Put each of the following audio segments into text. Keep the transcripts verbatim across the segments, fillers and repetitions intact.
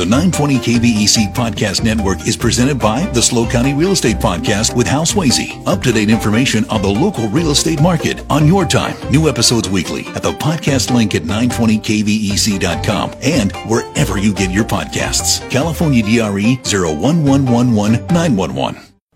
The nine twenty K V E C Podcast Network is presented by the SLO County Real Estate Podcast with Hal Swayze. Up-to-date information on the local real estate market on your time. New episodes weekly at the podcast link at nine twenty K V E C dot com and wherever you get your podcasts. California D R E zero one one one one nine one one.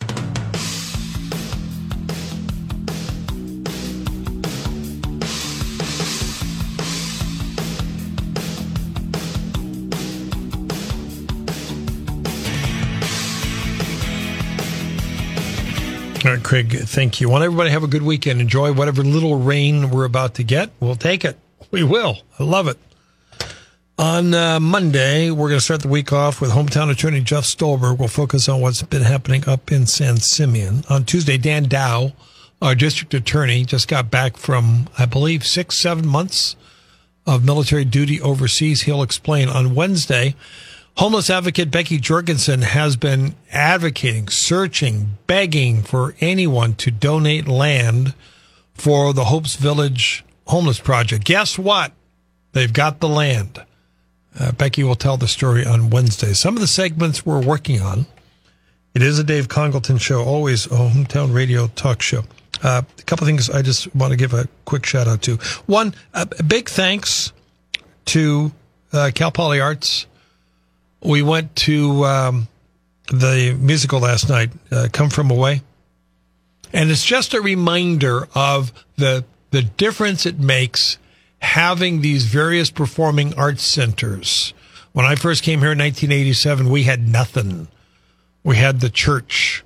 All right, Craig, thank you. I want everybody to have a good weekend. Enjoy whatever little rain we're about to get. We'll take it. We will. I love it. On uh, Monday, we're going to start the week off with hometown attorney Jeff Stolberg. We'll focus on what's been happening up in San Simeon. On Tuesday, Dan Dow, our district attorney, just got back from, I believe, six, seven months of military duty overseas. He'll explain. On Wednesday, homeless advocate Becky Jorgensen has been advocating, searching, begging for anyone to donate land for the Hopes Village Homeless Project. Guess what? They've got the land. Uh, Becky will tell the story on Wednesday. Some of the segments we're working on. It is a Dave Congleton show, always a hometown radio talk show. Uh, a couple of things I just want to give a quick shout out to. One, a big thanks to uh, Cal Poly Arts. We went to um, the musical last night, uh, Come From Away. And it's just a reminder of the the difference it makes having these various performing arts centers. When I first came here in nineteen eighty-seven, we had nothing. We had the church.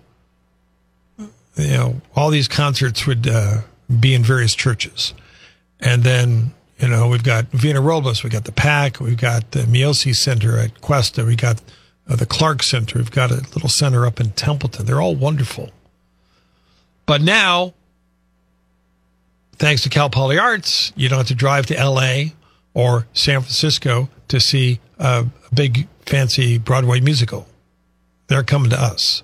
You know, all these concerts would uh, be in various churches. And then, you know, we've got Vina Robles, we've got the PAC, we've got the Miosi Center at Cuesta, we've got uh, the Clark Center, we've got a little center up in Templeton. They're all wonderful. But now, thanks to Cal Poly Arts, you don't have to drive to L A or San Francisco to see a big, fancy Broadway musical. They're coming to us.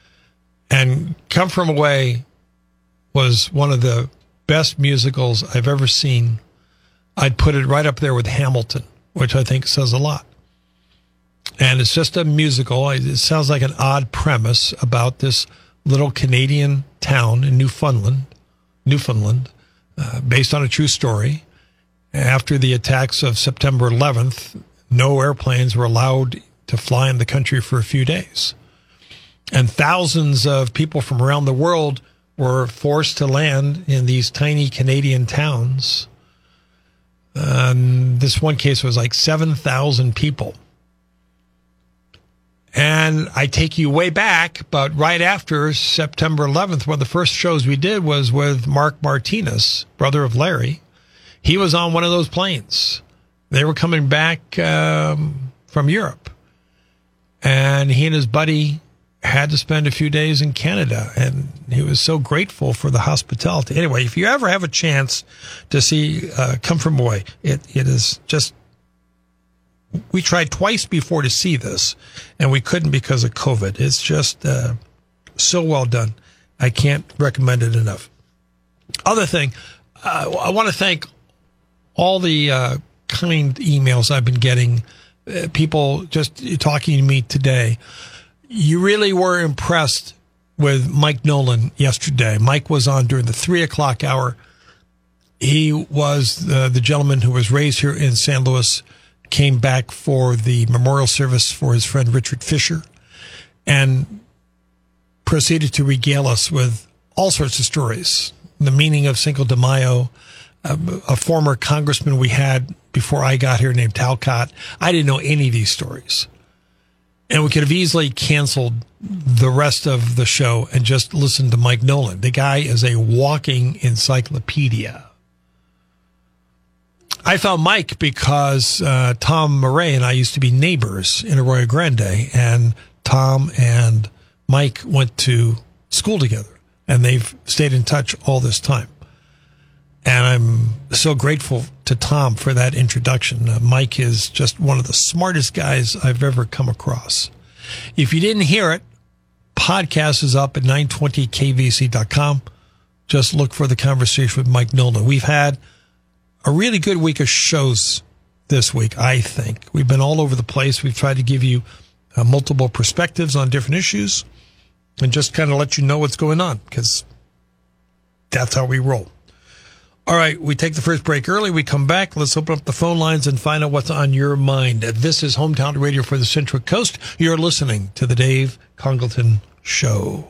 And Come From Away was one of the best musicals I've ever seen. I'd put it right up there with Hamilton, which I think says a lot. And it's just a musical. It sounds like an odd premise about this little Canadian town in Newfoundland, Newfoundland, uh, based on a true story. After the attacks of September eleventh, no airplanes were allowed to fly in the country for a few days. And thousands of people from around the world were forced to land in these tiny Canadian towns. Um, this one case was like seven thousand people. And I take you way back, but right after September eleventh, one of the first shows we did was with Mark Martinez, brother of Larry. He was on one of those planes. They were coming back um, from Europe. And he and his buddy had to spend a few days in Canada, and he was so grateful for the hospitality. Anyway, if you ever have a chance to see uh, Come From Away, it it is just, we tried twice before to see this, and we couldn't because of COVID. It's just uh, so well done. I can't recommend it enough. Other thing, uh, I want to thank all the uh, kind emails I've been getting, uh, people just talking to me today. You really were impressed with Mike Nolan yesterday. Mike was on during the three o'clock hour. He was uh, the gentleman who was raised here in San Luis, came back for the memorial service for his friend Richard Fisher, and proceeded to regale us with all sorts of stories. The meaning of Cinco de Mayo, a, a former congressman we had before I got here named Talcott. I didn't know any of these stories. And we could have easily canceled the rest of the show and just listened to Mike Nolan. The guy is a walking encyclopedia. I found Mike because uh, Tom Murray and I used to be neighbors in Arroyo Grande, and Tom and Mike went to school together, and they've stayed in touch all this time. And I'm so grateful to Tom for that introduction. Uh, Mike is just one of the smartest guys I've ever come across. If you didn't hear it, podcast is up at nine twenty K V C dot com. Just look for the conversation with Mike Nolan. We've had a really good week of shows this week, I think. We've been all over the place. We've tried to give you uh, multiple perspectives on different issues and just kind of let you know what's going on, because that's how we roll. All right, we take the first break early. We come back. Let's open up the phone lines and find out what's on your mind. This is Hometown Radio for the Central Coast. You're listening to the Dave Congleton Show.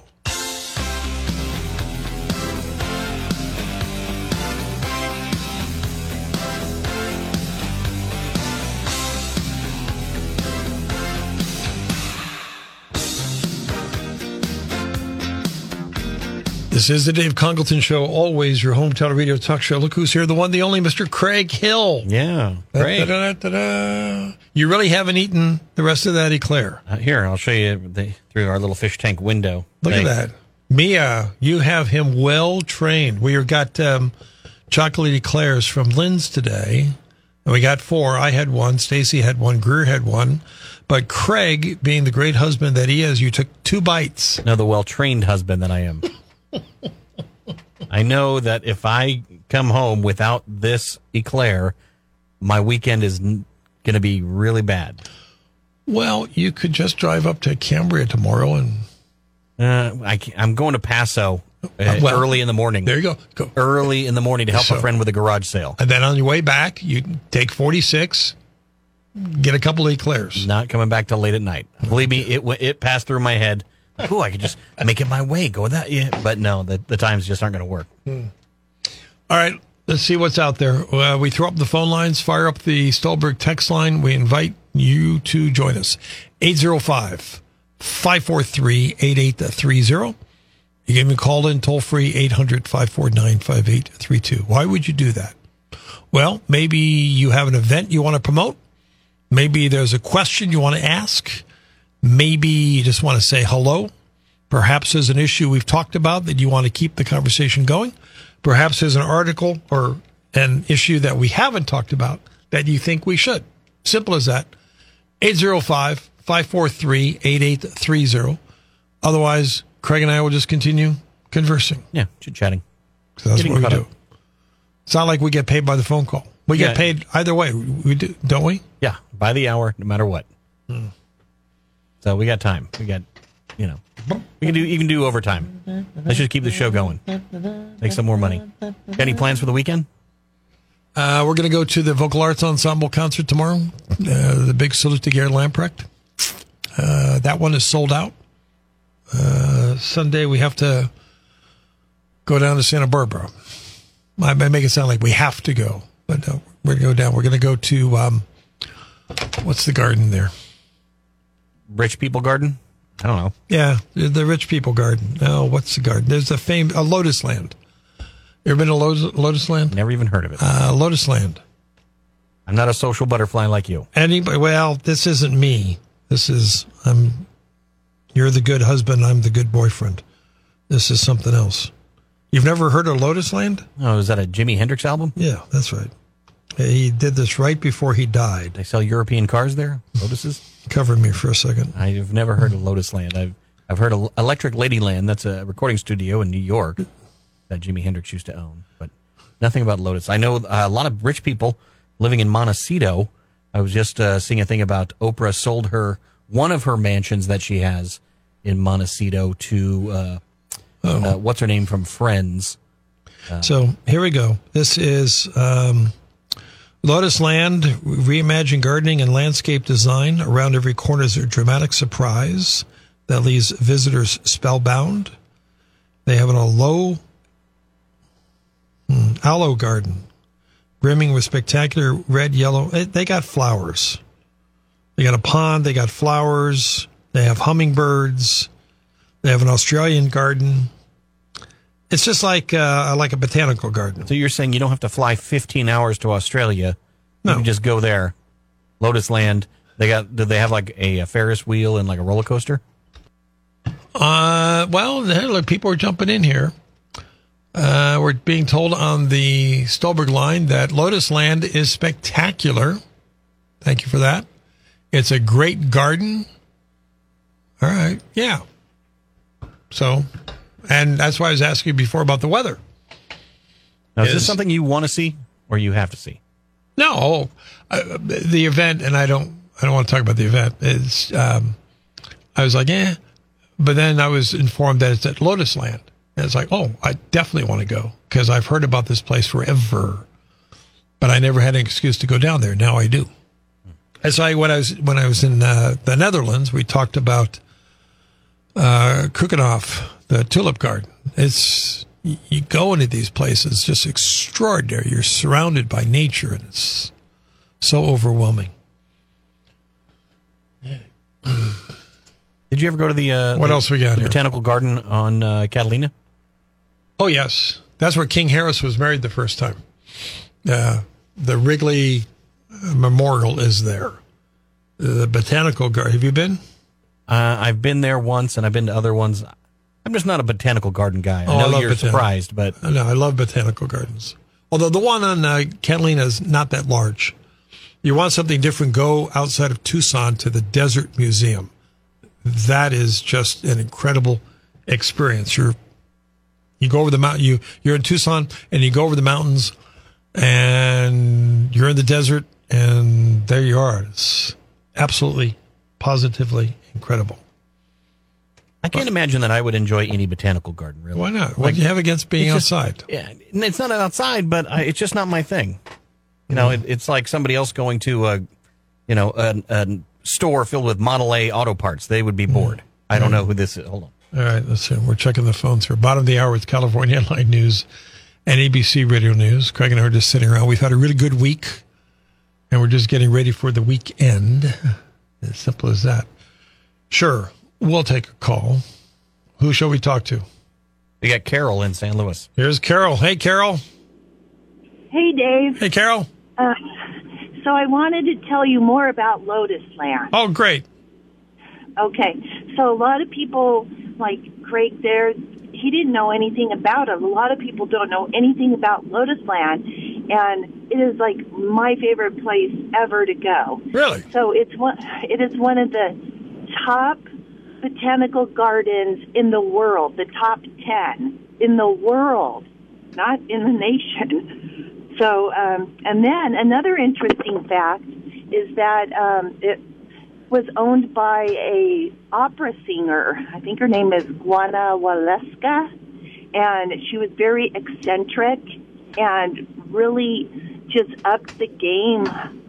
This is the Dave Congleton Show, always your hometown radio talk show. Look who's here, the one, the only, Mister Craig Hill. Yeah, great. Da, da, da, da, da. You really haven't eaten the rest of that eclair. Uh, here, I'll show you the, through our little fish tank window. Look thing. at that. Mia, you have him well trained. We got um, chocolate eclairs from Lynn's today. And we got four. I had one. Stacy had one. Greer had one. But Craig, being the great husband that he is, you took two bites. No, the well-trained husband that I am. I know that if I come home without this eclair, my weekend is n- going to be really bad. Well, you could just drive up to Cambria tomorrow and... Uh, I, I'm going to Paso uh, well, early in the morning. There you go. Go. Early in the morning to help So- a friend with a garage sale. And then on your way back, you take forty-six, get a couple of eclairs. Not coming back till late at night. Believe me, it w- it passed through my head. Oh, I could just make it my way, go that. Yeah, but no, the, the times just aren't going to work. Hmm. All right, let's see what's out there. Uh, we throw up the phone lines, fire up the Stolberg text line. We invite you to join us. eight zero five, five four three, eight eight three zero. You can even call in toll free, eight hundred, five four nine, five eight three two. Why would you do that? Well, maybe you have an event you want to promote. Maybe there's a question you want to ask. Maybe you just want to say hello. Perhaps there's an issue we've talked about that you want to keep the conversation going. Perhaps there's an article or an issue that we haven't talked about that you think we should. Simple as that. eight zero five, five four three, eight eight three zero. Otherwise, Craig and I will just continue conversing. Yeah, chit-chatting. So that's Getting what we caught do. up. It's not like we get paid by the phone call. We Yeah. get paid either way. We do, don't we? Yeah, by the hour, no matter what. Hmm. So we got time. We got, you know, we can do. You can do overtime. Let's just keep the show going. Make some more money. Got any plans for the weekend? Uh, we're going to go to the Vocal Arts Ensemble concert tomorrow. Uh, the big salute to Gary Lamprecht. Uh, that one is sold out. Uh, Sunday we have to go down to Santa Barbara. I may make it sound like we have to go, but no, we're going to go down. We're going to go to um, what's the garden there? Rich People Garden? I don't know. Yeah, the, the Rich People Garden. No, what's the garden? There's a fame, a Lotus Land. You ever been to Lotus, Lotus Land? Never even heard of it. Uh, Lotus Land. I'm not a social butterfly like you. Anybody? Well, this isn't me. This is I'm. You're the good husband. I'm the good boyfriend. This is something else. You've never heard of Lotus Land? Oh, is that a Jimi Hendrix album? Yeah, that's right. He did this right before he died. They sell European cars there? Lotuses? Cover me for a second. I've never heard of Lotus Land. I've I've heard of Electric Ladyland. That's a recording studio in New York that Jimi Hendrix used to own, but nothing about Lotus. I know uh, a lot of rich people living in Montecito. I was just uh, seeing a thing about Oprah sold her one of her mansions that she has in Montecito to uh, Oh. uh, what's her name from Friends. Uh, So here we go. This is um, Lotus Land, reimagined gardening and landscape design. Around every corner is a dramatic surprise that leaves visitors spellbound. They have an aloe, hmm, aloe garden, brimming with spectacular red, yellow. They got flowers. They got a pond. They got flowers. They have hummingbirds. They have an Australian garden. It's just like uh, like a botanical garden. So you're saying you don't have to fly fifteen hours to Australia? No. You can just go there. Lotus Land. They got. Do they have like a, a Ferris wheel and like a roller coaster? Uh, well, look, people are jumping in here. Uh, we're being told on the Stolberg line that Lotus Land is spectacular. Thank you for that. It's a great garden. All right. Yeah. So, and that's why I was asking you before about the weather. Now, is Is- this something you want to see or you have to see? No, uh, the event, and I don't, I don't want to talk about the event. It's, um, I was like, eh, but then I was informed that it's at Lotus Land, and it's like, oh, I definitely want to go because I've heard about this place forever, but I never had an excuse to go down there. Now I do. As I when I was when I was in uh, the Netherlands, we talked about uh, Keukenhof, the tulip garden. It's you go into these places, just extraordinary. You're surrounded by nature, and it's so overwhelming. Did you ever go to the uh, what the, got the here? Botanical Garden on uh, Catalina? Oh yes, that's where King Harris was married the first time. Uh, the Wrigley Memorial is there. The Botanical Garden. Have you been? Uh, I've been there once, and I've been to other ones. I'm just not a botanical garden guy. I oh, know I love you're botanical. surprised, but no, I love botanical gardens. Although the one on uh, Catalina is not that large. You want something different? Go outside of Tucson to the Desert Museum. That is just an incredible experience. You're you go over the mountain. You you're in Tucson, and you go over the mountains, and you're in the desert, and there you are. It's absolutely, positively incredible. I can't imagine that I would enjoy any botanical garden, really. Why not? What do you have against being just, outside? Yeah, it's not outside, but I, it's just not my thing. You know, mm. it, it's like somebody else going to a, you know, a, a store filled with Model A auto parts. They would be bored. Mm. I don't mm. know who this is. Hold on. All right, let's see. We're checking the phones here. Bottom of the hour with California Headline News and A B C Radio News. Craig and I are just sitting around. We've had a really good week, and we're just getting ready for the weekend. As simple as that. Sure, we'll take a call. Who shall we talk to? We got Carol in San Luis. Here's Carol. Hey, Carol. Hey, Dave. Hey, Carol. Uh, so I wanted to tell you more about Lotus Land. Oh, great. Okay. So a lot of people, like Craig there, he didn't know anything about it. A lot of people don't know anything about Lotus Land, and it is like my favorite place ever to go. Really? So it's one, it is one of the top botanical gardens in the world, the top ten in the world, not in the nation. So, um, and then another interesting fact is that um, it was owned by a opera singer. I think her name is Juana Waleska, and she was very eccentric and really just upped the game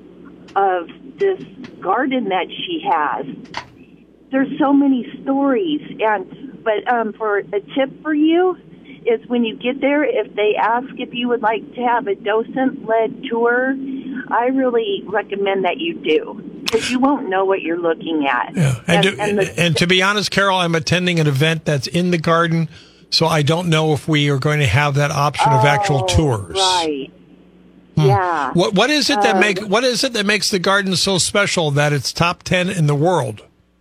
of this garden that she has. There's so many stories, and but um, for a tip for you is when you get there, if they ask if you would like to have a docent-led tour, I really recommend that you do, because you won't know what you're looking at. Yeah, and, and, to, and, the, and to be honest, Carol, I'm attending an event that's in the garden, so I don't know if we are going to have that option oh, of actual tours. Right. Hmm. Yeah. What what is it that um, make what is it that makes the garden so special that it's top ten in the world?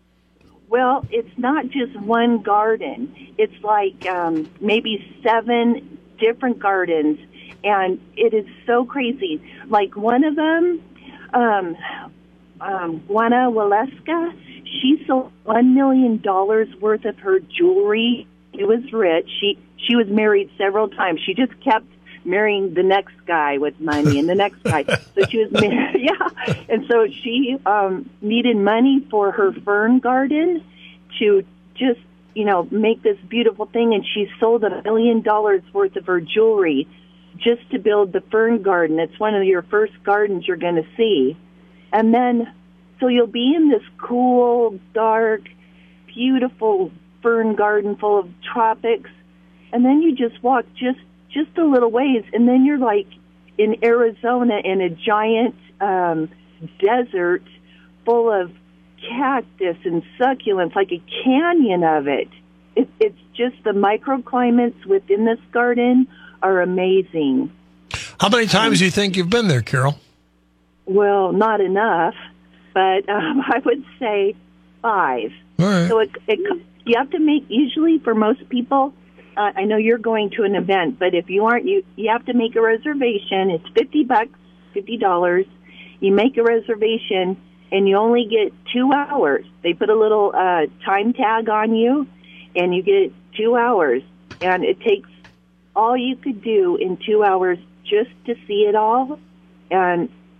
Well, it's not just one garden. It's like um, maybe seven different gardens, and it is so crazy. Like one of them, um, um, Juana Waleska, she sold one million dollars worth of her jewelry. She was rich. She she was married several times. She just kept marrying the next guy with money and the next guy. So she was married, yeah. And so she um, needed money for her fern garden to just, you know, make this beautiful thing. And she sold a million dollars worth of her jewelry just to build the fern garden. It's one of your first gardens you're going to see. And then, so you'll be in this cool, dark, beautiful fern garden full of tropics. And then you just walk just just a little ways, and then you're like in Arizona in a giant um, desert full of cactus and succulents, like a canyon of it. it. It's just the microclimates within this garden are amazing. How many times do you think you've been there, Carol? Well, not enough, but um, I would say five. All right. So it, it, you have to make, usually for most people, Uh, I know you're going to an event, but if you aren't, you you have to make a reservation. It's fifty bucks, fifty dollars. You make a reservation, and you only get two hours. They put a little uh, time tag on you, and you get two hours. And it takes all you could do in two hours just to see it all. And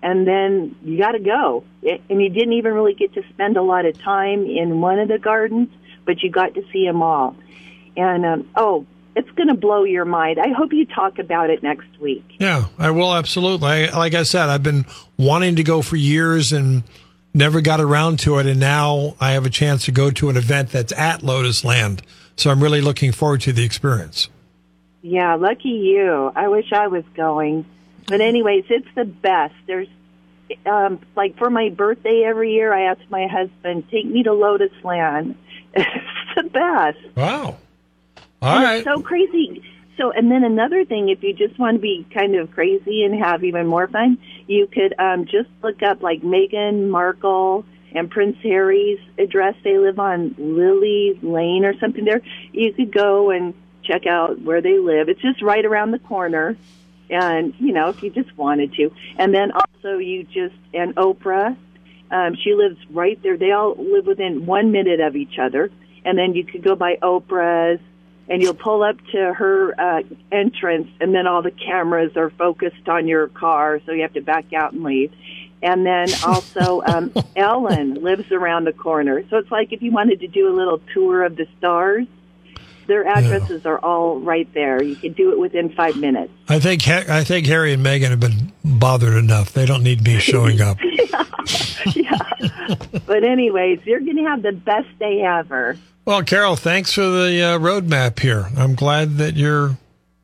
and then you got to go. It, and you didn't even really get to spend a lot of time in one of the gardens, but you got to see them all. And, um, oh, it's going to blow your mind. I hope you talk about it next week. Yeah, I will, absolutely. I, like I said, I've been wanting to go for years and never got around to it, and now I have a chance to go to an event that's at Lotus Land. So I'm really looking forward to the experience. Yeah, lucky you. I wish I was going. But anyways, it's the best. There's, um, like for my birthday every year, I ask my husband, take me to Lotus Land. It's the best. Wow. All and right. It's so crazy. So, and then another thing, if you just want to be kind of crazy and have even more fun, you could um, just look up like Meghan Markle and Prince Harry's address. They live on Lily Lane or something there. You could go and check out where they live. It's just right around the corner. And, you know, if you just wanted to. And then also you just, and Oprah, um, she lives right there. They all live within one minute of each other. And then you could go by Oprah's, and you'll pull up to her uh, entrance, and then all the cameras are focused on your car, so you have to back out and leave. And then also um, Ellen lives around the corner. So it's like if you wanted to do a little tour of the stars, their addresses yeah. are all right there. You can do it within five minutes. I think I think Harry and Meghan have been bothered enough. They don't need me showing up. yeah. yeah. But anyways, you're going to have the best day ever. Well, Carol, thanks for the uh, roadmap here. I'm glad that you're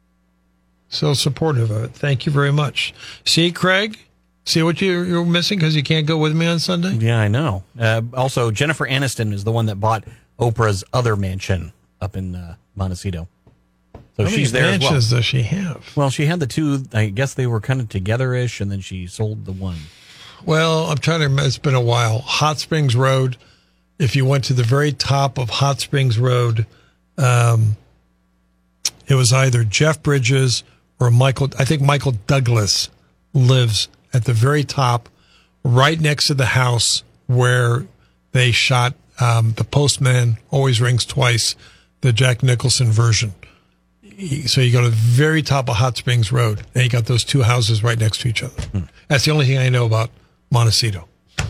so supportive of it. Thank you very much. See, Craig? See what you, you're missing because you can't go with me on Sunday? Yeah, I know. Uh, also, Jennifer Aniston is the one that bought Oprah's other mansion up in uh, Montecito. So How she's many there as well. mansions does she have? Well, she had the two. I guess they were kind of together-ish, and then she sold the one. Well, I'm trying to, it's been a while. Hot Springs Road. If you went to the very top of Hot Springs Road, um, it was either Jeff Bridges or Michael, I think Michael Douglas lives at the very top, right next to the house where they shot um, The Postman Always Rings Twice, the Jack Nicholson version. So you go to the very top of Hot Springs Road, and you got those two houses right next to each other. Hmm. That's the only thing I know about Montecito.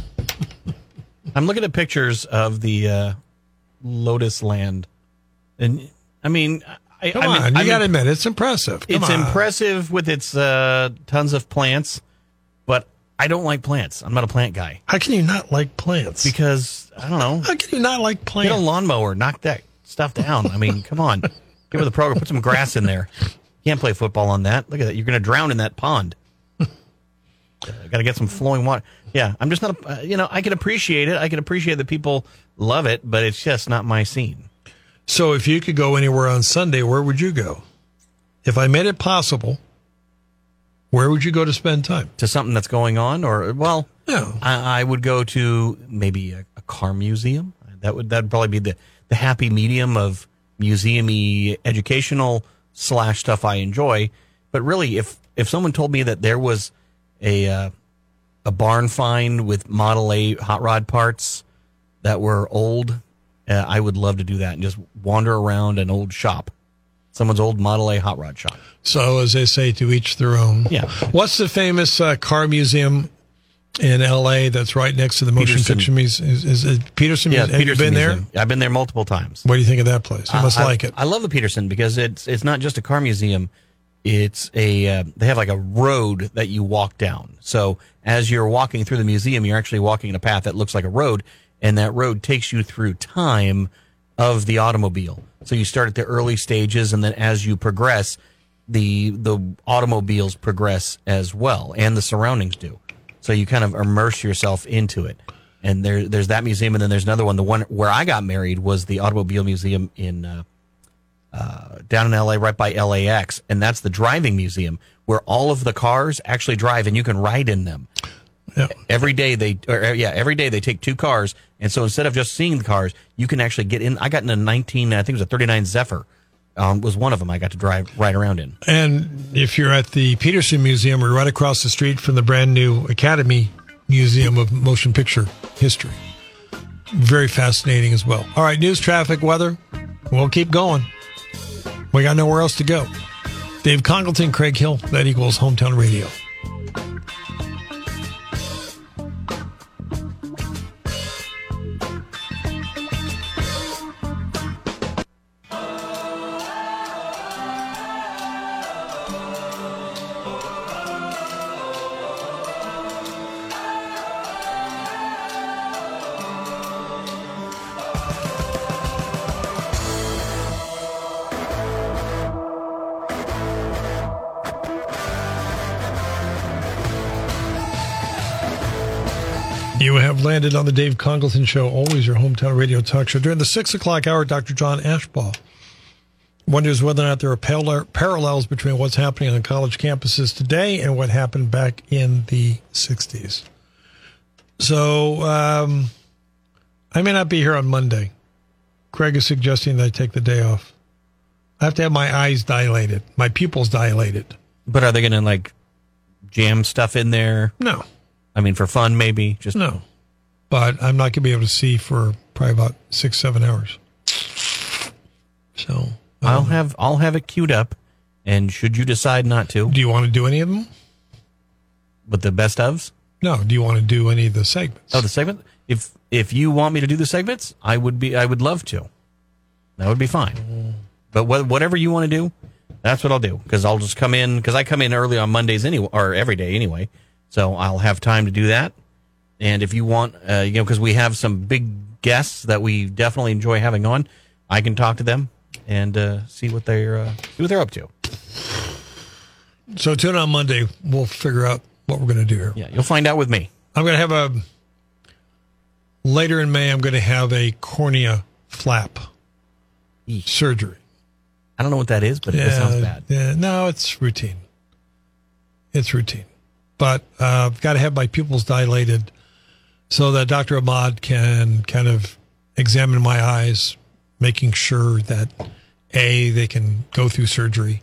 I'm looking at pictures of the uh, Lotus Land, and I mean, I, Come I mean, on, you I got to mean, admit it's impressive. Come it's on. impressive with its uh, tons of plants, but I don't like plants. I'm not a plant guy. How can you not like plants? Because I don't know. How can you not like plants? Get a lawnmower, knock that stuff down. I mean, come on, get with the program. Put some grass in there. You can't play football on that. Look at that. You're going to drown in that pond. Uh, got to get some flowing water. Yeah, I'm just not, a, uh, you know, I can appreciate it. I can appreciate that people love it, but it's just not my scene. So if you could go anywhere on Sunday, where would you go? If I made it possible, where would you go to spend time? To something that's going on? Or, well, Yeah. I, I would go to maybe a, a car museum. That would that'd probably be the, the happy medium of museum-y educational slash stuff I enjoy. But really, if, if someone told me that there was a uh, a barn find with Model A hot rod parts that were old, uh, I would love to do that and just wander around an old shop, someone's old Model A hot rod shop. So as they say, to each their own. Yeah. What's the famous uh, car museum in L A that's right next to the motion Peterson. picture museum? Is, is it Peterson? Yeah, Have Peterson you been Museum. there? I've been there multiple times. What do you think of that place? You must I, like it. I love the Peterson because it's it's not just a car museum. It's a uh, they have like a road that you walk down. So as you're walking through the museum, you're actually walking in a path that looks like a road, and that road takes you through time of the automobile. So you start at the early stages, and then as you progress, the the automobiles progress as well, and the surroundings do. So you kind of immerse yourself into it. And there there's that museum, and then there's another one. The one where I got married was the Automobile Museum in uh, uh, down in L A, right by L A X, and that's the driving museum where all of the cars actually drive, and you can ride in them. Yeah. Every day they, or, yeah, every day they take two cars, and so instead of just seeing the cars, you can actually get in. I got in a nineteen, I think it was a thirty-nine Zephyr. Um, was one of them I got to drive right around in. And if you're at the Peterson Museum, we're right across the street from the brand new Academy Museum of Motion Picture History. Very fascinating as well. All right, news, traffic, weather. We'll keep going. We got nowhere else to go. Dave Congleton, Craig Hill, that equals Hometown Radio. You have landed on the Dave Congleton Show, always your hometown radio talk show. During the six o'clock hour, Doctor John Ashbaugh wonders whether or not there are parallels between what's happening on college campuses today and what happened back in the sixties. So um, I may not be here on Monday. Craig is suggesting that I take the day off. I have to have my eyes dilated, my pupils dilated. But are they going to, like, jam stuff in there? No. I mean, for fun, maybe? Just No. But I'm not going to be able to see for probably about six, seven hours. So um, I'll have I'll have it queued up, and should you decide not to, do you want to do any of them? with the best ofs? No. Do you want to do any of the segments? Oh, the segment? If if you want me to do the segments, I would be I would love to. That would be fine. But wh- whatever you want to do, that's what I'll do. Because I'll just come in, because I come in early on Mondays anyway, or every day anyway. So I'll have time to do that. And if you want, uh, you know, because we have some big guests that we definitely enjoy having on, I can talk to them and uh, see what they're uh, see what they're up to. So tune in on Monday. We'll figure out what we're going to do here. Yeah, you'll find out with me. I'm going to have a, later in May, I'm going to have a cornea flap Eesh. surgery. I don't know what that is, but it sounds bad. Yeah, no, it's routine. It's routine. But uh, I've got to have my pupils dilated so that Doctor Ahmad can kind of examine my eyes, making sure that, A, they can go through surgery,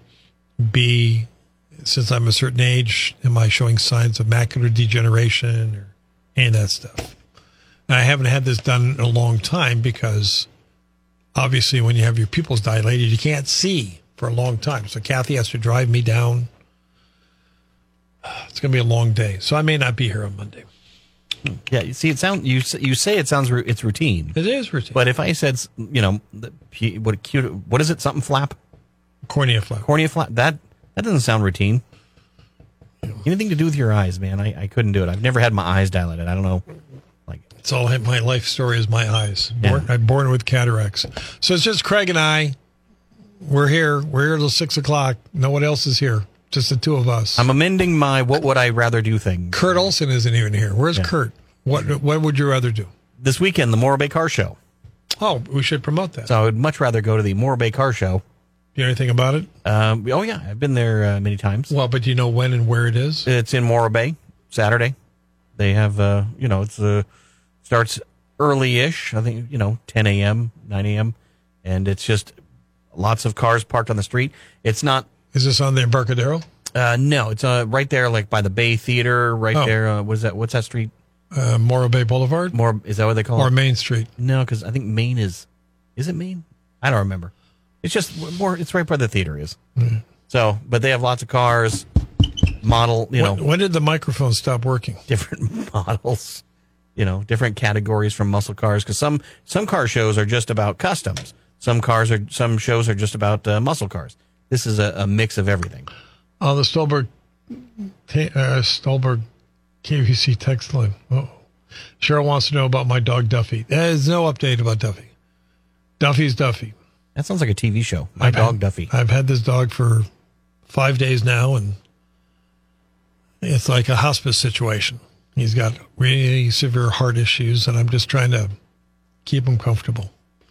B, since I'm a certain age, am I showing signs of macular degeneration or any of that stuff? And I haven't had this done in a long time because obviously when you have your pupils dilated, you can't see for a long time. So Kathy has to drive me down. It's going to be a long day. So I may not be here on Monday. Yeah, you see, it sound you s- you say it sounds ru- it's routine, It is routine. but if I said, you know, the, pu- what cute, what is it? Something flap, Cornea flap. cornea flap. That that doesn't sound routine. Anything to do with your eyes, man? I, I couldn't do it. I've never had my eyes dilated. I don't know. Like It's all my life story is my eyes. Born, Yeah. I'm born with cataracts. So it's just Craig and I. We're here. We're here till six o'clock. No one else is here. Just the two of us. I'm amending my what would I rather do thing. Kurt Olson isn't even here. Where's Yeah. Kurt? What What would you rather do? This weekend, the Morro Bay Car Show. Oh, we should promote that. So I would much rather go to the Morro Bay Car Show. Do you know anything about it? Um, oh yeah, I've been there uh, many times. Well, but do you know when and where it is? It's in Morro Bay, Saturday. They have, uh, you know, it's uh, starts early-ish. I think, you know, ten a.m., nine a.m., and it's just lots of cars parked on the street. It's not. Is this on the Embarcadero? Uh, no, it's uh, right there, like by the Bay Theater, right Oh. there. Uh, what is that? What's that street? Uh, Morro Bay Boulevard? More is that what they call Or it? Main Street? No, because I think Maine is. Is it Maine? I don't remember. It's just more. It's right where the theater is. Mm. So, but they have lots of cars, model, you know, When, when did the microphone stop working? different models, you know, different categories from muscle cars. Because some some car shows are just about customs. Some cars are some shows are just about uh, muscle cars. This is a, a mix of everything. Oh, the Stolberg, uh, Stolberg K V C text line. Oh, Cheryl wants to know about my dog Duffy. There's no update about Duffy. Duffy's Duffy. That sounds like a T V show. My I've dog had- Duffy. I've had this dog for five days now, and it's like a hospice situation. He's got really severe heart issues, and I'm just trying to keep him comfortable.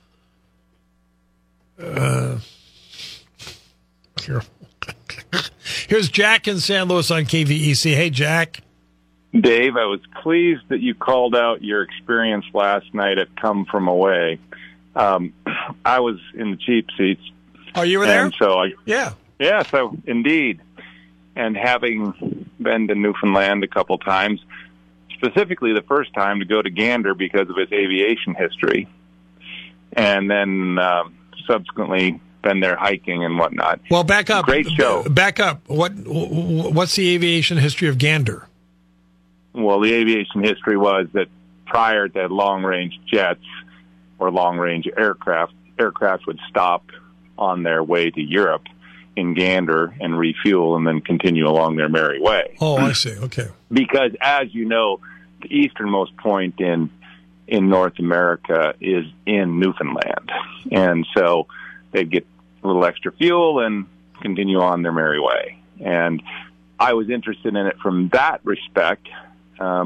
Uh, here. Here's Jack in San Luis on K V E C. Hey, Jack. Dave, I was pleased that you called out your experience last night at Come From Away. Um, I was in the cheap seats. Oh, you were there? And so I, Yeah. yeah, so indeed. And having been to Newfoundland a couple times, specifically the first time to go to Gander because of its aviation history, and then uh, subsequently been there hiking and whatnot. Well, back up. Great show. Back up. What What's the aviation history of Gander? Well, the aviation history was that prior to long-range jets or long-range aircraft, aircraft would stop on their way to Europe in Gander and refuel and then continue along their merry way. Oh, I see. Okay. Because, as you know, the easternmost point in in North America is in Newfoundland. And so they'd get a little extra fuel and continue on their merry way. And I was interested in it from that respect. Um,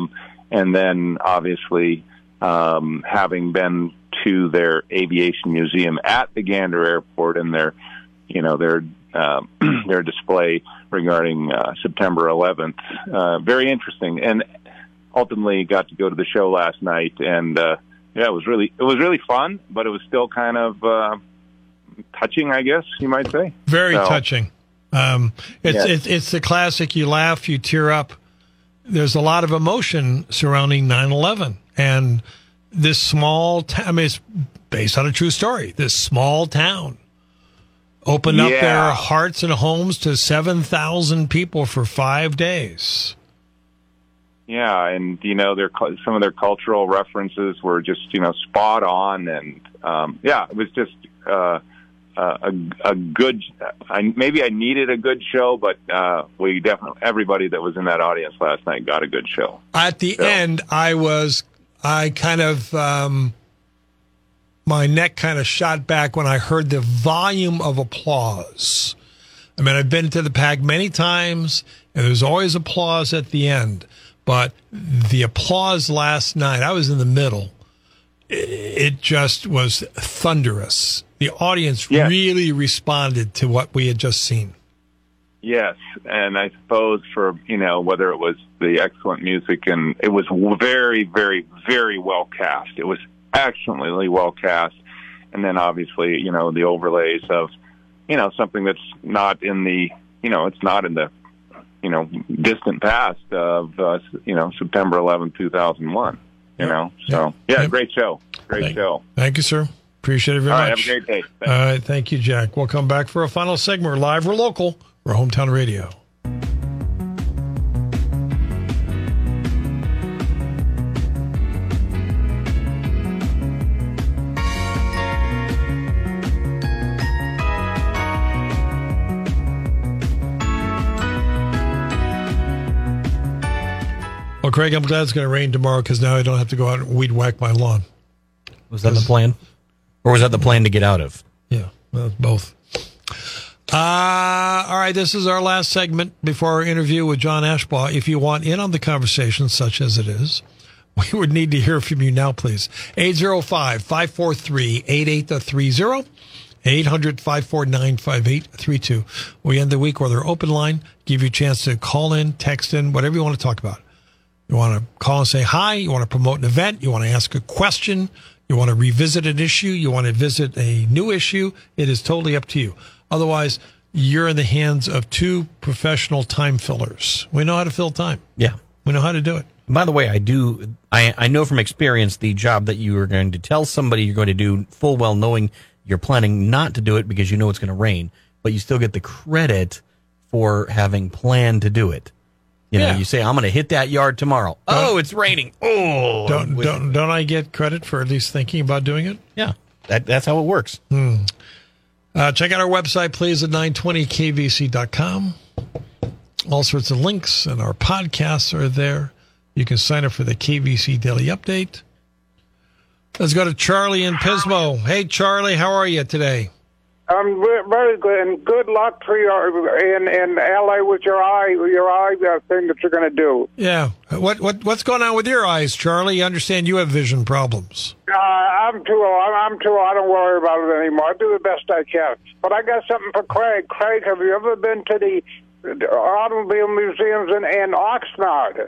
And then, obviously, um, having been to their aviation museum at the Gander Airport and their, you know, their uh, their display regarding uh, September eleventh, uh, very interesting. And ultimately, got to go to the show last night, and uh, yeah, it was really it was really fun, but it was still kind of uh, touching, I guess you might say. Very so, touching. Um, it's, yes. it's it's the classic. You laugh, you tear up. There's a lot of emotion surrounding nine eleven, and this small town. I mean, it's based on a true story. This small town opened up Yeah. their hearts and homes to seven thousand people for five days. Yeah, and you know, their some of their cultural references were just you know spot on, and um, yeah, it was just uh, a, a good. I, maybe I needed a good show, but uh, we definitely everybody that was in that audience last night got a good show. At the So. end, I was, I kind of, um, my neck kind of shot back when I heard the volume of applause. I mean, I've been to the PAC many times, and there's always applause at the end. But the applause last night, I was in the middle. It just was thunderous. The audience Yeah. really responded to what we had just seen. Yes, and I suppose for you know whether it was the excellent music, and it was very, very, very well cast. It was excellently well cast, and then obviously you know the overlays of you know something that's not in the you know it's not in the you know distant past of uh, you know September eleventh, two thousand one. You know, so yeah, Yep. great show, great Thank, show. Thank you, sir. Appreciate it very All right, much. have a great day. All right, thank you, Jack. We'll come back for a final segment. We're live, we're local, we're Hometown Radio. Well, Craig, I'm glad it's going to rain tomorrow because now I don't have to go out and weed whack my lawn. Was that the plan? Or was that the plan to get out of? Yeah, well, both. Uh, all right, this is our last segment before our interview with John Ashbaugh. If you want in on the conversation, such as it is, we would need to hear from you now, please. eight oh five, five four three, eight eight three oh, eight hundred, five four nine, five eight three two. We end the week with our open line, give you a chance to call in, text in, whatever you want to talk about. You want to call and say hi, you want to promote an event, you want to ask a question, you want to revisit an issue, you want to visit a new issue, it is totally up to you. Otherwise, you're in the hands of two professional time fillers. We know how to fill time. Yeah. We know how to do it. By the way, I do. I, I know from experience the job that you are going to tell somebody you're going to do full well knowing you're planning not to do it because you know it's going to rain, but you still get the credit for having planned to do it. You know, Yeah. you say, I'm going to hit that yard tomorrow. Oh, it's raining. Oh. Don't don't don't I get credit for at least thinking about doing it? Yeah, that, that's how it works. Uh, check out our website, please, at nine twenty K V C dot com. All sorts of links, and our podcasts are there. You can sign up for the K V C Daily Update. Let's go to Charlie in Pismo. Hey, Charlie, how are you today? I'm ve- very good, and good luck for your in in L A with your eye your eye uh, thing that you're going to do. Yeah. What what what's going on with your eyes, Charlie? I understand you have vision problems. Uh, I'm too old. I'm, I'm too old. I don't worry about it anymore. I do the best I can. But I got something for Craig. Craig, have you ever been to the, the automobile museums in, in Oxnard?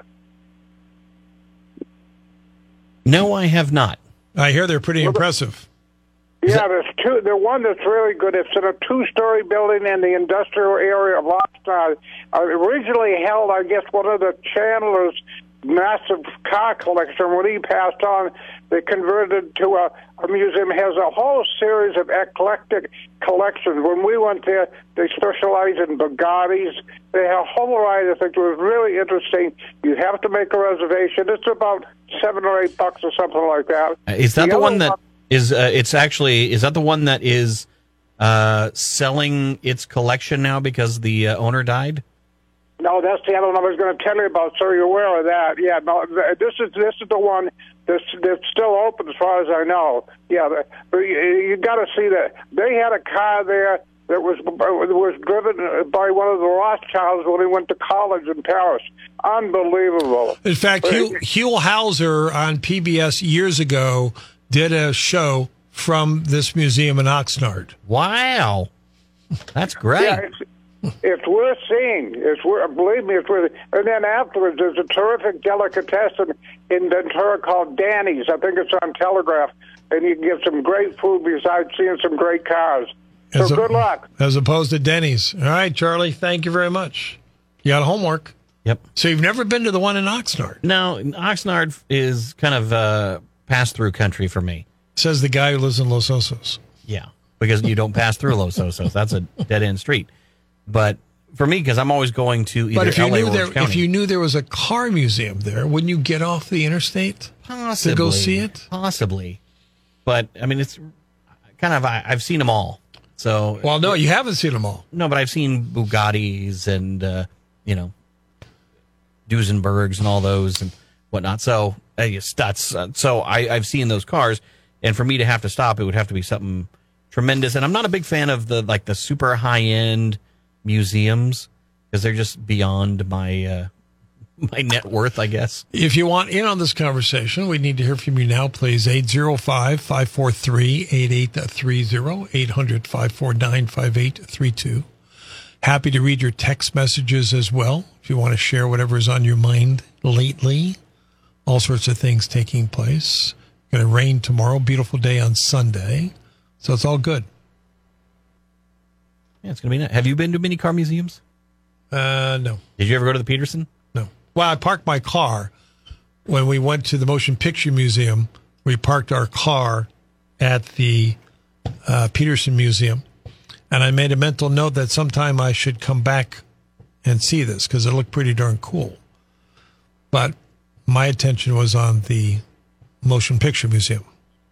No, I have not. I hear they're pretty impressive. Yeah, there's two. The one that's really good. It's in a two-story building in the industrial area of Oxnard. Uh, originally held, I guess, one of the Chandler's massive car collection. When he passed on, they converted it to a, a museum. It has a whole series of eclectic collections. When we went there, they specialize in Bugattis. They have a whole variety of things. It was really interesting. You have to make a reservation. It's about seven or eight bucks or something like that. Uh, Is that the, The one other that one- is? Uh, it's actually. Is that the one that is uh, selling its collection now because the uh, owner died? No, that's the other one I was going to tell you about, so you're aware of that. Yeah, no, th- this is this is the one that's, that's still open as far as I know. Yeah, but you, you got to see that. They had a car there that was was driven by one of the Rothschilds when he went to college in Paris. Unbelievable. In fact, Hugh, Hugh Hauser on P B S years ago did a show from this museum in Oxnard. Wow. That's great. Yeah, it's, it's worth seeing. It's worth, believe me, it's worth it. And then afterwards, there's a terrific delicatessen in Ventura called Danny's. I think it's on Telegraph. And you can get some great food besides seeing some great cars. So As a- good luck. As opposed to Denny's. All right, Charlie, thank you very much. You got homework. Yep. So you've never been to the one in Oxnard? No, Oxnard is kind of uh, pass-through country for me. Says the guy who lives in Los Osos. Yeah, because you don't pass through Los Osos. That's a dead-end street. But for me, because I'm always going to either But if you, L A or knew there, Orange County. if you knew there was a car museum there, wouldn't you get off the interstate Possibly. to go see it? Possibly. But, I mean, it's kind of, I, I've seen them all. So, Well, no, you haven't seen them all. no, but I've seen Bugattis and, uh, you know, Duesenbergs and all those and whatnot. So, uh, Stutz. Uh, so I, I've seen those cars. And for me to have to stop, it would have to be something tremendous. And I'm not a big fan of the, like, the super high-end museums because they're just beyond my, uh, my net worth, I guess. If you want in on this conversation, we need to hear from you now, please. eight oh five, five four three, eight eight three oh, eight hundred, five four nine, five eight three two. Happy to read your text messages as well. If you want to share whatever is on your mind lately, all sorts of things taking place. Going to rain tomorrow, beautiful day on Sunday. So it's all good. Yeah, it's going to be nice. Have you been to many car museums? Uh, no. Did you ever go to the Peterson? No. Well, I parked my car when we went to the Motion Picture Museum. We parked our car at the uh, Peterson Museum, and I made a mental note that sometime I should come back and see this because it looked pretty darn cool. But my attention was on the Motion Picture Museum.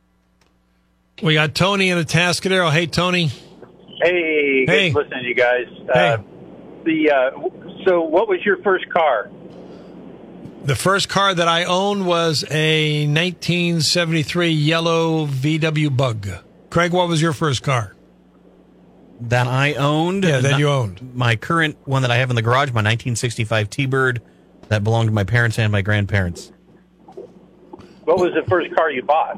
We got Tony in Atascadero. Hey, Tony. Hey, good Hey. listening to you guys. Hey. Uh, the uh, so, what was your first car? The first car that I owned was a nineteen seventy-three yellow V W Bug. Craig, what was your first car? That I owned? Yeah, that Not- you owned. My current one that I have in the garage, my nineteen sixty-five T-Bird, that belonged to my parents and my grandparents. What was the first car you bought?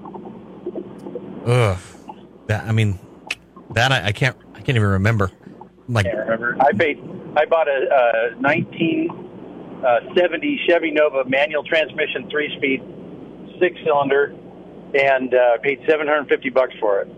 Ugh. That, I mean, that I, I can't I can't even remember. Like, I can't remember. I paid. I bought a, a nineteen seventy Chevy Nova manual transmission, three speed, six cylinder, and uh, paid seven hundred fifty bucks for it.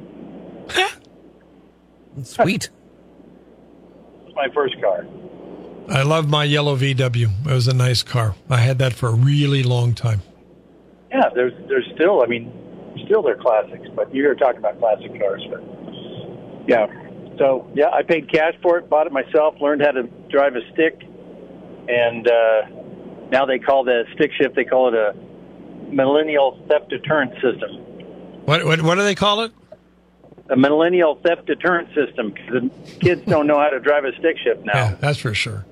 sweet. It was my first car. I love my yellow V W. It was a nice car. I had that for a really long time. Yeah, there's there's still. I mean, still they're classics, but you're talking about classic cars. But yeah, so yeah, I paid cash for it, bought it myself, learned how to drive a stick, and uh, now they call the stick shift. They call it a millennial theft deterrent system. What what, what do they call it? A millennial theft deterrent system. 'Cause the kids don't know how to drive a stick shift now. Yeah, that's for sure.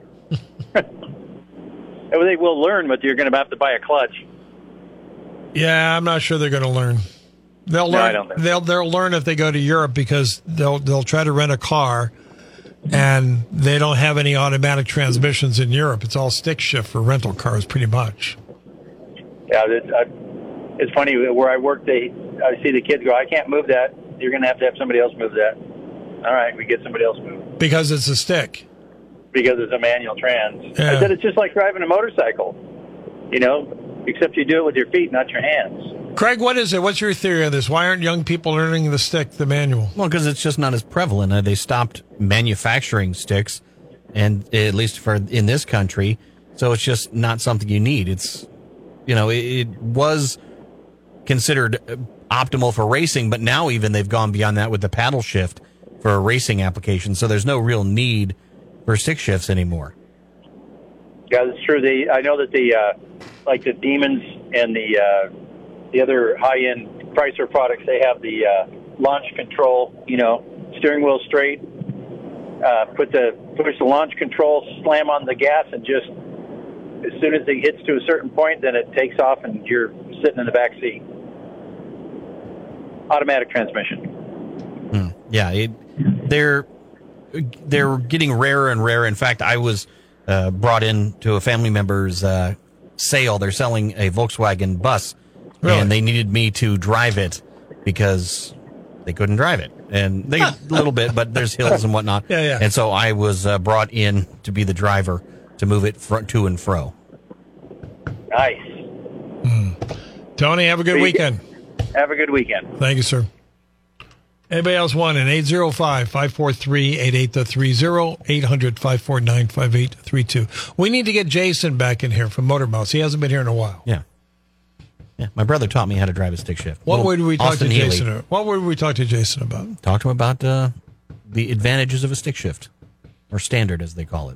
They will learn, but you're going to have to buy a clutch. Yeah, I'm not sure they're going to learn. They'll No, I learn. don't think so. they'll they'll learn if they go to Europe because they'll they'll try to rent a car, and they don't have any automatic transmissions in Europe. It's all stick shift for rental cars, pretty much. Yeah, it, I, it's funny where I work. They, I see the kids go, "I can't move that. You're going to have to have somebody else move that." All right, we get somebody else move Because it's a stick. because it's a manual trans. Yeah. I said it's just like driving a motorcycle, you know, except you do it with your feet, not your hands. Craig, what is it? What's your theory on this? Why aren't young people learning the stick, the manual? Well, because it's just not as prevalent. Uh, they stopped manufacturing sticks, and at least for in this country, so it's just not something you need. It's, you know, it, it was considered optimal for racing, but now even they've gone beyond that with the paddle shift for a racing application. So there's no real need for stick shifts anymore. Yeah, that's true. They, I know that the, uh, like the Demons and the uh, the other high-end Chrysler products, they have the uh, launch control. You know, steering wheel straight, uh, put the push the launch control, slam on the gas, and just as soon as it hits to a certain point, then it takes off, and you're sitting in the back seat. Automatic transmission. Hmm. Yeah, it, they're they're getting rarer and rarer. In fact, I was uh, brought in to a family member's uh, sale. They're selling a Volkswagen bus, Really? and they needed me to drive it because they couldn't drive it. And they a little bit, but there's hills and whatnot. Yeah, yeah. And so I was uh, brought in to be the driver to move it fr- to and fro. Nice. Tony, have a good weekend. Have a good weekend. Thank you, sir. Anybody else want an eight oh five, five four three, eight eight three zero, eight hundred, five four nine, five eight three two. We need to get Jason back in here from Motor Mouse. He hasn't been here in a while. Yeah. Yeah. My brother taught me how to drive a stick shift. What Little would we talk Austin to Healy. Jason about? What would we talk to Jason about? Talk to him about uh, the advantages of a stick shift, or standard as they call it.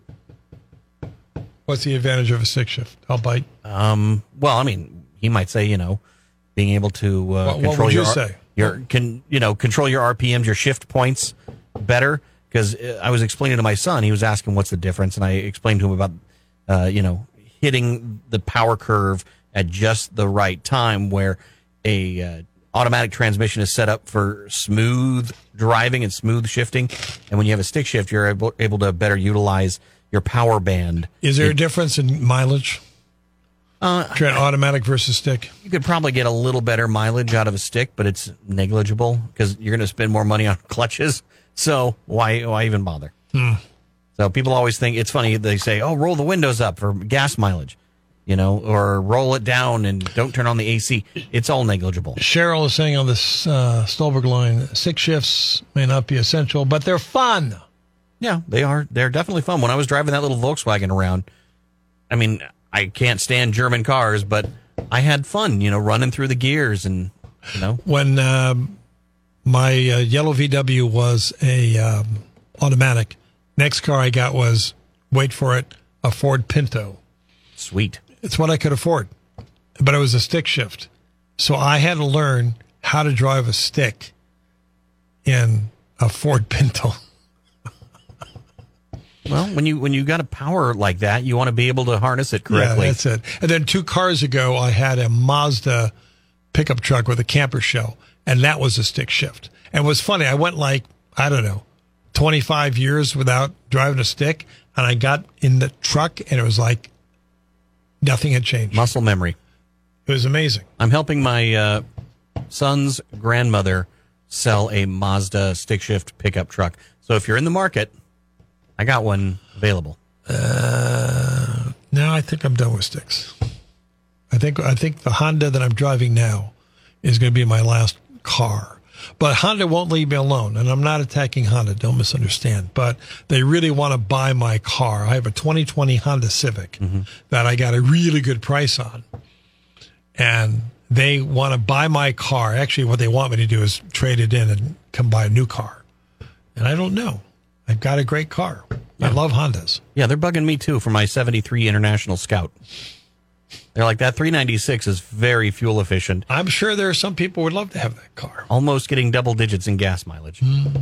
What's the advantage of a stick shift? I'll bite. Um, well, I mean, he might say, you know, being able to uh, What- what control would you your say? your can you know control your R P Ms, your shift points better. Because I was explaining to my son, he was asking what's the difference, and I explained to him about uh, you know hitting the power curve at just the right time, where a uh, automatic transmission is set up for smooth driving and smooth shifting, and when you have a stick shift, you're able able to better utilize your power band. Is there It- a difference in mileage? Uh, Tra- automatic versus stick? You could probably get a little better mileage out of a stick, but it's negligible because you're going to spend more money on clutches. So why why even bother? Hmm. So people always think it's funny. They say, "Oh, roll the windows up for gas mileage," you know, or roll it down and don't turn on the A C. It's all negligible. Cheryl is saying on this uh, Stolberg line, stick shifts may not be essential, but they're fun. Yeah, they are. They're definitely fun. When I was driving that little Volkswagen around, I mean, I can't stand German cars, but I had fun, you know, running through the gears and, you know. When um, my uh, yellow V W was a um, automatic, next car I got was, wait for it, a Ford Pinto. Sweet. It's what I could afford, but it was a stick shift. So I had to learn how to drive a stick in a Ford Pinto. Well, when you when you got a power like that, you want to be able to harness it correctly. Yeah, that's it. And then two cars ago, I had a Mazda pickup truck with a camper shell, and that was a stick shift. And it was funny. I went like, I don't know, twenty-five years without driving a stick, and I got in the truck, and it was like nothing had changed. Muscle memory. It was amazing. I'm helping my uh, son's grandmother sell a Mazda stick shift pickup truck. So if you're in the market, I got one available. Uh, now I think I'm done with sticks. I think I think the Honda that I'm driving now is going to be my last car. But Honda won't leave me alone, and I'm not attacking Honda. Don't misunderstand. But they really want to buy my car. I have a twenty twenty Honda Civic mm-hmm. that I got a really good price on, and they want to buy my car. Actually, what they want me to do is trade it in and come buy a new car. And I don't know. I've got a great car. I love Hondas. Yeah, they're bugging me too for my seventy-three International Scout. They're like, that three ninety-six is very fuel efficient. I'm sure there are some people who would love to have that car. Almost getting double digits in gas mileage.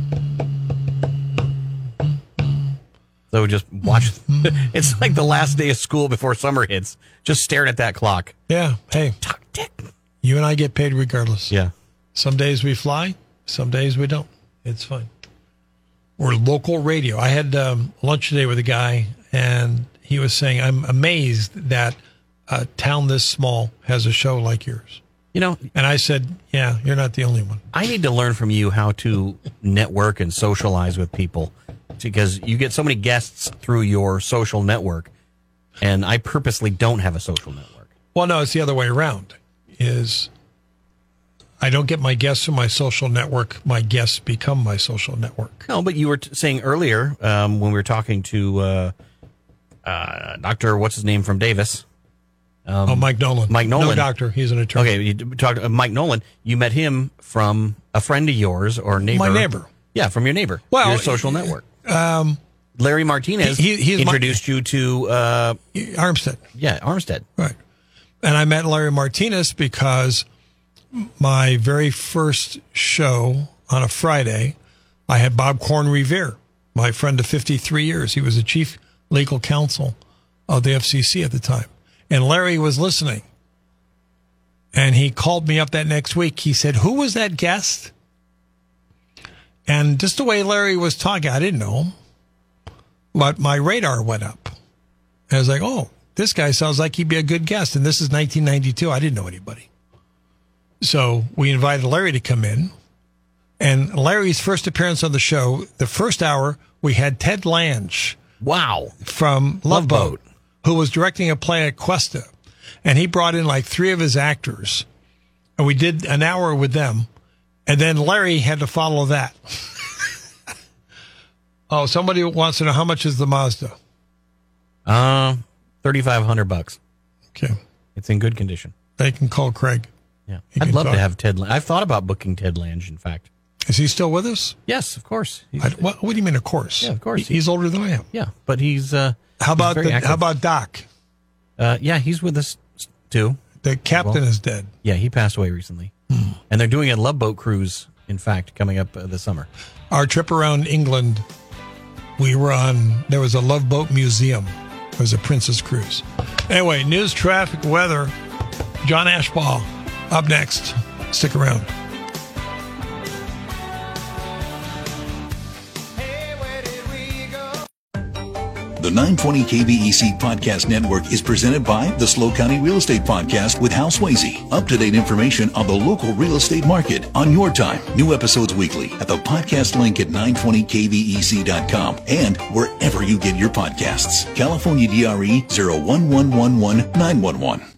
So just watch. It's like the last day of school before summer hits. Just staring at that clock. Yeah. Hey, Tuck, tick. you and I get paid regardless. Yeah. Some days we fly. Some days we don't. It's fine. We're local radio. I had um, lunch today with a guy, and he was saying, I'm amazed that a town this small has a show like yours. You know, And I said, yeah, you're not the only one. I need to learn from you how to network and socialize with people, because you get so many guests through your social network, and I purposely don't have a social network. Well, no, it's the other way around. Is I don't get my guests from my social network. My guests become my social network. No, but you were t- saying earlier um, when we were talking to uh, uh, Doctor What's his name from Davis. Um, oh, Mike Nolan. Mike Nolan. No doctor. He's an attorney. Okay, you talked uh, Mike Nolan. You met him from a friend of yours or neighbor. My neighbor. Yeah, from your neighbor. Well, your social network. Um, Larry Martinez he- he's my- introduced you to uh, Armstead. yeah Armstead. Right. And I met Larry Martinez because my very first show on a Friday, I had Bob Corn Revere, my friend of fifty-three years. He was the chief legal counsel of the F C C at the time. And Larry was listening. And he called me up that next week. He said, who was that guest? And just the way Larry was talking, I didn't know him. but my radar went up. I was like, oh, this guy sounds like he'd be a good guest. And this is nineteen ninety-two. I didn't know anybody. So we invited Larry to come in. And Larry's first appearance on the show, the first hour, we had Ted Lange. Wow. From Love Boat, who was directing a play at Cuesta. And he brought in like three of his actors. And we did an hour with them. And then Larry had to follow that. Oh, somebody wants to know how much is the Mazda? Uh, thirty-five hundred bucks. Okay. It's in good condition. They can call Craig. Yeah. He I'd can love talk. to have Ted Lange. I've thought about booking Ted Lange, in fact. Is he still with us? Yes, of course. He's, I, what, what do you mean, of course? Yeah, of course. He, he's older than I am. yeah, but he's uh How he's about very the, active. how about Doc? Uh, yeah, he's with us too. The captain Well, is dead. Yeah, he passed away recently. Hmm. And they're doing a Love Boat cruise, in fact, coming up uh, this summer. Our trip around England, we were on, there was a Love Boat museum. It was a Princess Cruise. Anyway, news, traffic, weather. John Ashball up next. Stick around. The nine twenty K B E C Podcast Network is presented by the Slow County Real Estate Podcast with Hal Swayze. Up-to-date information on the local real estate market on your time. New episodes weekly at the podcast link at nine twenty K B E C dot com and wherever you get your podcasts. California D R E zero one one one one nine one one.